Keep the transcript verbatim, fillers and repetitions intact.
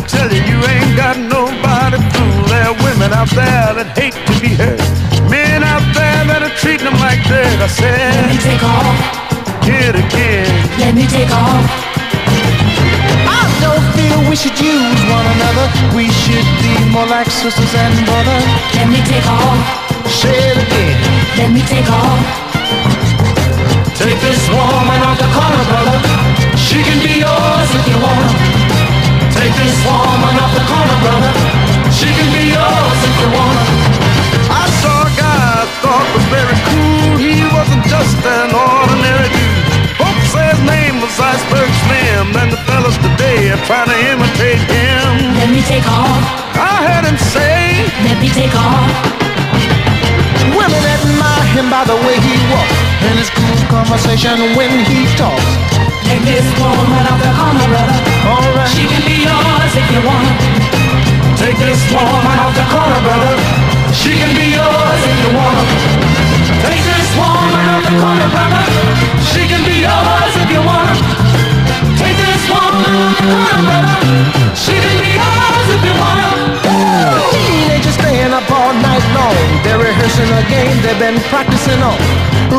tell you, you ain't got nobody fool. There are women out there that hate to be hurt, men out there that are treating them like dirt. I said, let me take off. Hear it again. Let me take off. I don't feel we should use one another. We should be more like sisters and brothers. Let me take off. Say it again. Let me take off. Take this woman off the corner, brother. She can be yours if you want her. Take this woman off the corner, brother. She can be yours if you want her. I saw a guy I thought was very cool. He wasn't just an ordinary dude. Folks say his name was Iceberg Slim, and the fellas today are trying to imitate him. Let me take off. I heard him say, let me take off. Women admire him by the way he walks, and his cool conversation when he talks. Take this woman off the corner, brother. Alright. She can be yours if you want her. Take this woman off the corner, brother. She can be yours if you want her. Take this woman off the corner, brother. She can be yours if you want her. Take this woman off the corner, brother. She can be yours if you want her. Teenagers staying up all night long. They're rehearsing a game they've been practicing on.